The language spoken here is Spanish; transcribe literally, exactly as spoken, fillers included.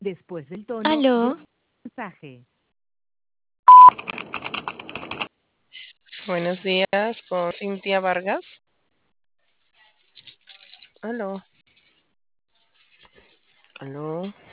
después del tono de Aló, mensaje. Buenos días con Cintia Vargas. Aló. Aló.